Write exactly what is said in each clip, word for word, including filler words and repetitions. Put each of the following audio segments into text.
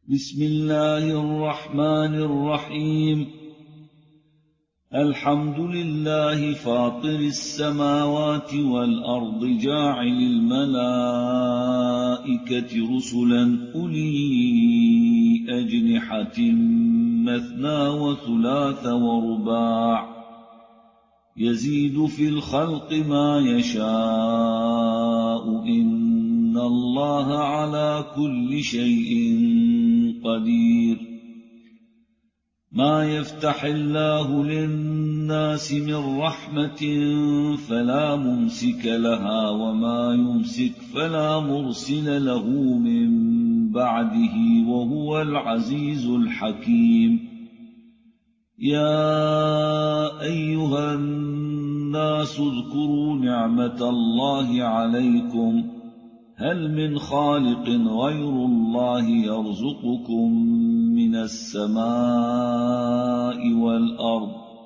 بسم الله الرحمن الرحيم. الحمد لله فاطر السماوات والأرض جاعل الملائكة رسلا أولي أجنحة مثنى وثلاث ورباع يزيد في الخلق ما يشاء إن الله على كل شيء قدير. ما يفتح الله للناس من رحمة فلا ممسك لها وما يمسك فلا مرسل له من بعده وهو العزيز الحكيم. يا أيها الناس اذكروا نعمة الله عليكم هل من خالق غير الله يرزقكم من السماء والأرض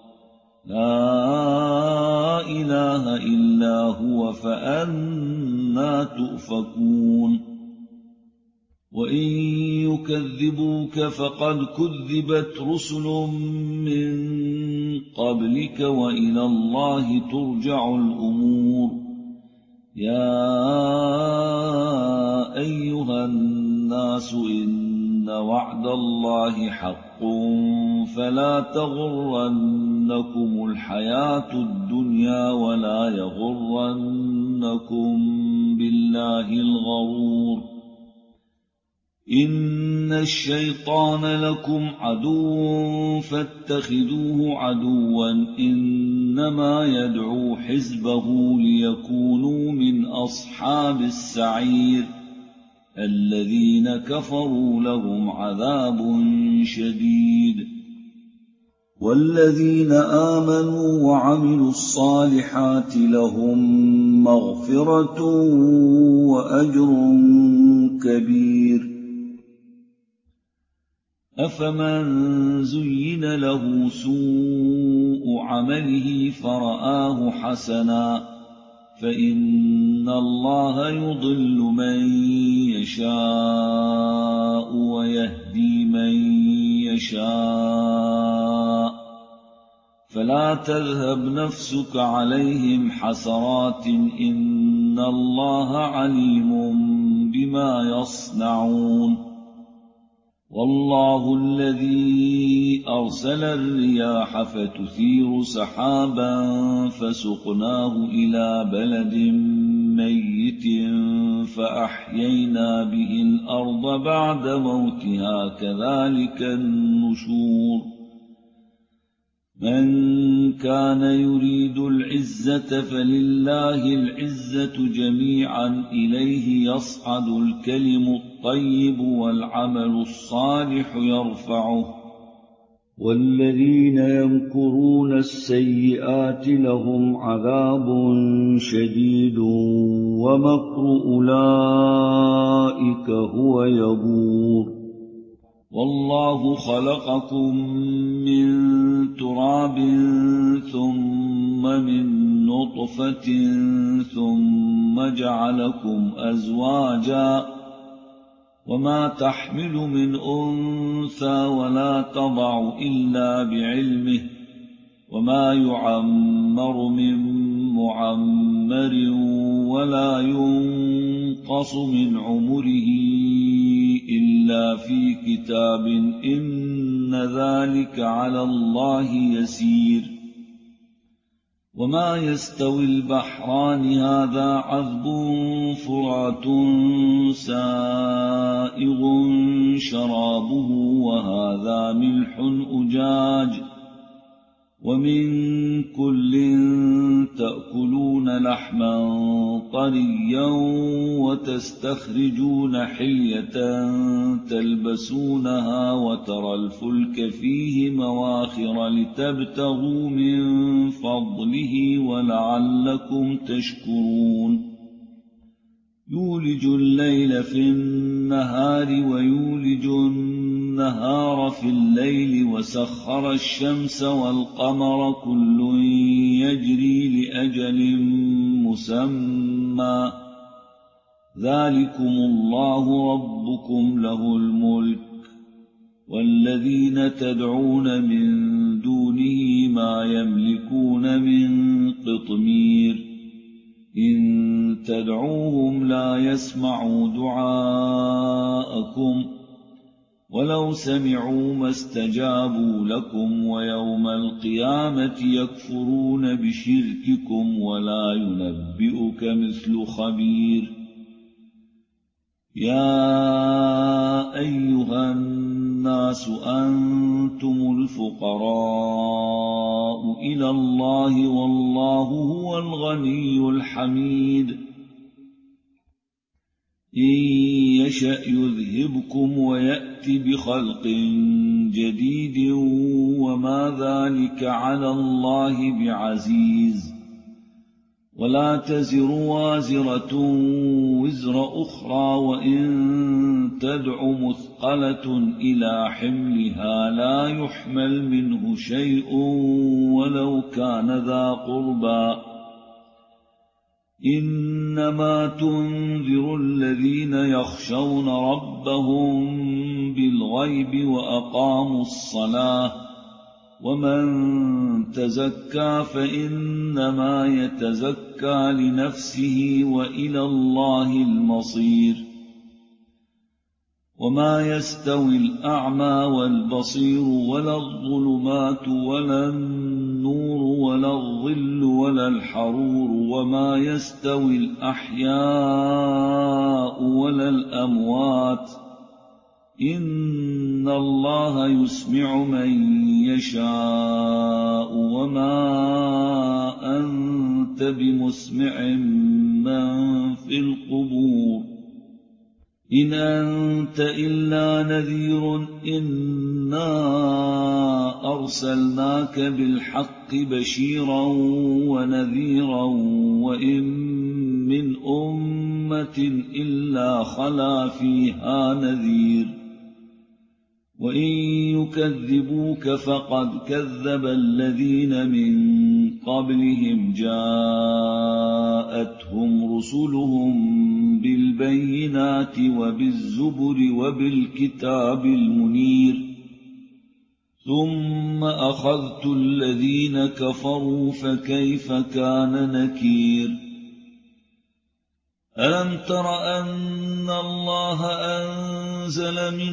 لا إله إلا هو فأنى تؤفكون. وإن يكذبوك فقد كذبت رسل من قبلك وإلى الله ترجع الأمور. يا أيها الناس إن وعد الله حق فلا تغرنكم الحياة الدنيا ولا يغرنكم بالله الغرور. إن الشيطان لكم عدو فاتخذوه عدوا إنما يدعو حزبه ليكونوا من أصحاب السعير. الذين كفروا لهم عذاب شديد. والذين آمنوا وعملوا الصالحات لهم مغفرة وأجر كبير. أفمن زين له سوء عمله فرآه حسنا فإن الله يضل من يشاء ويهدي من يشاء فلا تذهب نفسك عليهم حسرات إن الله عليم بما يصنعون. والله الذي أرسل الرياح فتثير سحابا فسقناه إلى بلد ميت فأحيينا به الأرض بعد موتها كذلك النشور. من كان يريد العزة فلله العزة جميعا إليه يصعد الكلم الطيب والعمل الصالح يرفعه. والذين يمكرون السيئات لهم عذاب شديد ومكر أولئك هو يبور. والله خلقكم من تراب ثم من نطفة ثم جعلكم أزواجا وما تحمل من أنثى ولا تضع إلا بعلمه وما يعمر من معمر ولا ينقص من عمره إلا في كتاب إن ذلك على الله يسير. وما يستوي البحران هذا عذب فرات سائغ شرابه وهذا ملح أجاج ومن كل تأكلون لحما طريا وتستخرجون حلية تلبسونها وترى الفلك فيه مواخر لتبتغوا من فضله ولعلكم تشكرون. يولج الليل في النهار ويولج النهار في الليل وسخر الشمس والقمر كل يجري لأجل مسمى ذلكم الله ربكم له الملك والذين تدعون من دونه ما يملكون من قطمير إن تدعوهم لا يسمعوا دعاءكم ولو سمعوا ما استجابوا لكم ويوم القيامة يكفرون بشرككم ولا ينبئك مثل خبير. يا أيها الناس أنتم الفقراء إلى الله والله هو الغني الحميد. إن يشأ يذهبكم ويأت بخلق جديد وما ذلك على الله بعزيز. ولا تزر وازرة وزر أخرى وإن تدع مثقلة إلى حملها لا يحمل منه شيء ولو كان ذا قربى. إنما تنذر الذين يخشون ربهم بالغيب وأقاموا الصلاة ومن تزكى فإنما يتزكى لنفسه وإلى الله المصير. وما يستوي الأعمى والبصير ولا الظلمات ولا النور ولا الظل ولا الحرور وما يستوي الأحياء ولا الأموات إن الله يسمع من يشاء وما أنت بمسمع من في القبور إن أنت إلا نذير إنا أرسلناك بالحق بشيرا ونذيرا وإن من أمة إلا خلا فيها نذير وإن يكذبوك فقد كذب الذين من قبلهم جاءتهم رسلهم بالبينات وبالزبر وبالكتاب المنير ثم أخذت الذين كفروا فكيف كان نكير. ألم تر أن الله أنزل من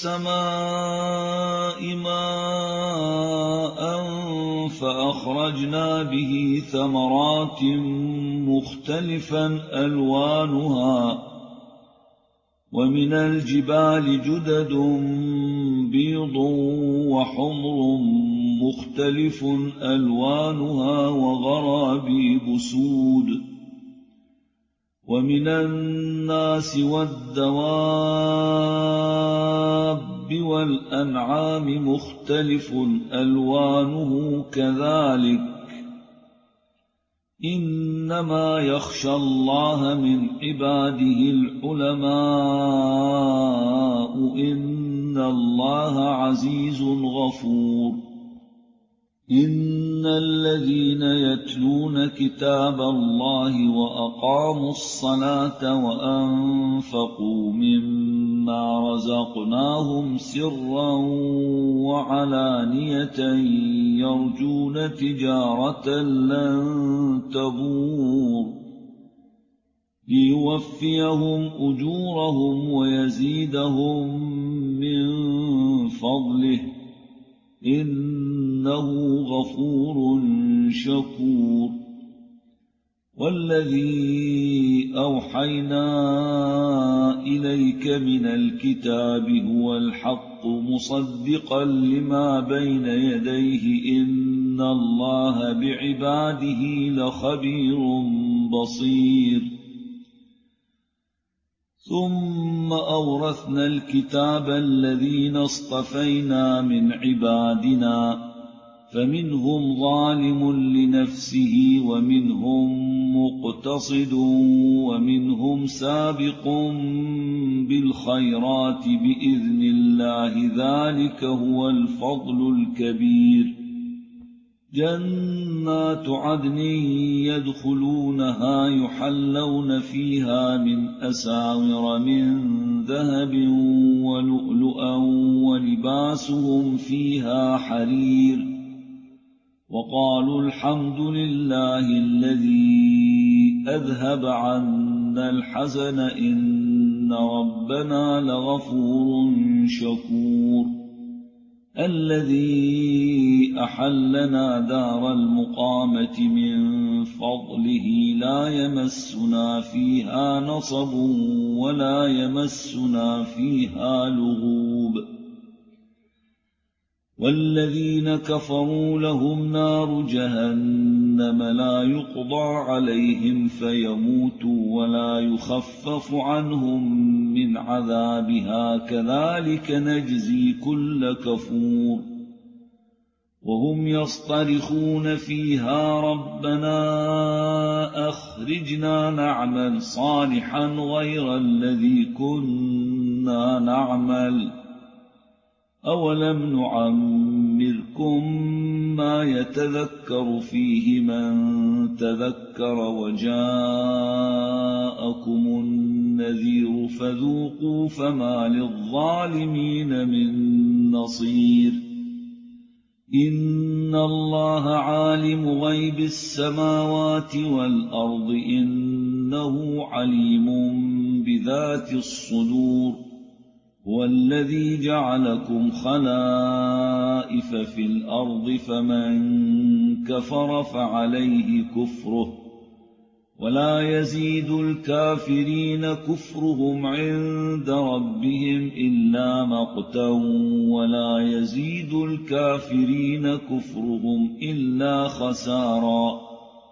السماء ماء فأخرجنا به ثمرات مختلفا ألوانها ومن الجبال جدد بيض وحمر مختلف ألوانها وغرابيب سود ومن الناس والدواب والأنعام مختلف ألوانه كذلك إنما يخشى الله من عباده العلماء إن الله عزيز غفور. إن الذين يتلون كتاب الله وأقاموا الصلاة وأنفقوا مما رزقناهم سرا وعلانية يرجون تجارة لن تبور ليوفيهم أجورهم ويزيدهم من فضله إنه غفور شكور. والذي أوحينا إليك من الكتاب هو الحق مصدقا لما بين يديه إن الله بعباده لخبير بصير. ثم أورثنا الكتاب الذين اصطفينا من عبادنا فمنهم ظالم لنفسه ومنهم مقتصد ومنهم سابق بالخيرات بإذن الله ذلك هو الفضل الكبير. جنات عدن يدخلونها يحلون فيها من أساور من ذهب ولؤلؤا ولباسهم فيها حرير وقالوا الحمد لله الذي أذهب عنا الحزن إن ربنا لغفور شكور الذي أحلنا دار المقامة من فضله لا يمسنا فيها نصب ولا يمسنا فيها لغوب والذين كفروا لهم نار جهنم لا يقضى عليهم فيموتوا ولا يخفف عنهم من عذابها كذلك نجزي كل كفور وهم يصطرخون فيها ربنا أخرجنا نعمل صالحا غير الذي كنا نعمل أولم نعمركم ما يتذكر فيه من تذكر وجاءكم النذير فذوقوا فما للظالمين من نصير إن الله عالم غيب السماوات والأرض إنه عليم بذات الصدور هو الذي جعلكم خلائف في الأرض فمن كفر فعليه كفره ولا يزيد الكافرين كفرهم عند ربهم إلا مقتا ولا يزيد الكافرين كفرهم إلا خسارا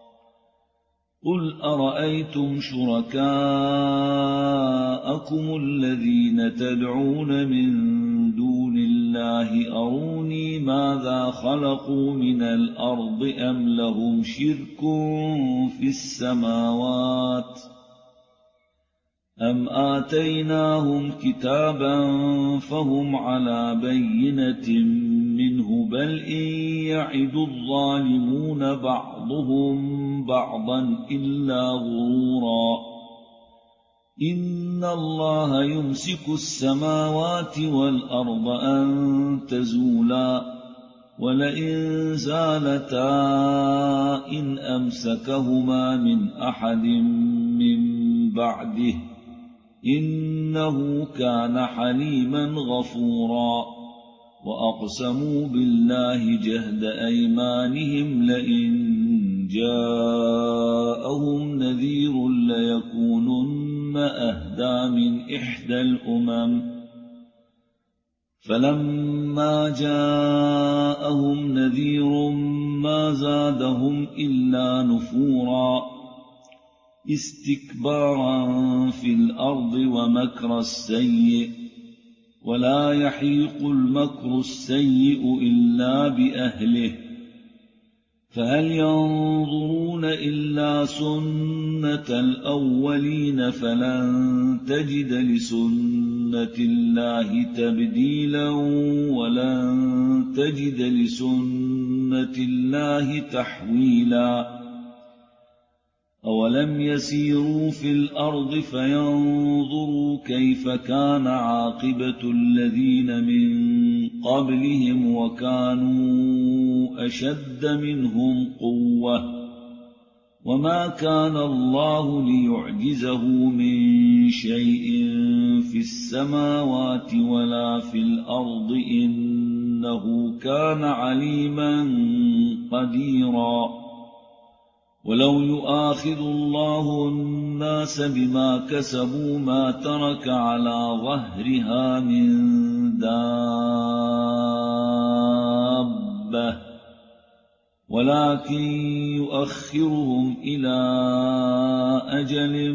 قل أرأيتم شركاءكم الذين تدعون من دون الله أروني ماذا خلقوا من الأرض أم لهم شرك في السماوات أم آتيناهم كتابا فهم على بينة منه بل إن يعد الظالمون بعضهم بعضا إلا غرورا إن الله يمسك السماوات والأرض أن تزولا ولئن زالتا إن أمسكهما من أحد من بعده إنه كان حليما غفورا وأقسموا بالله جهد أيمانهم لئن جاءهم نذير ليكونن أهدى من إحدى الأمم فلما جاءهم نذير ما زادهم إلا نفورا استكبارا في الأرض ومكر السيء ولا يحيق المكر السيء إلا بأهله فهل ينظرون إلا سنة الأولين فلن تجد لسنة الله تبديلا ولن تجد لسنة الله تحويلا أولم يسيروا في الأرض فينظروا كيف كان عاقبة الذين من قبلهم وكانوا أشد منهم قوة وما كان الله ليعجزه من شيء في السماوات ولا في الأرض إنه كان عليما قديرا ولو يؤاخذ الله الناس بما كسبوا ما ترك على ظهرها من دابة ولكن يؤخرهم إلى أجل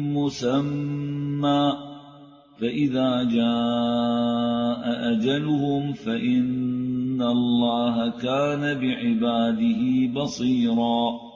مسمى فإذا جاء أجلهم فإن الله كان بعباده بصيرا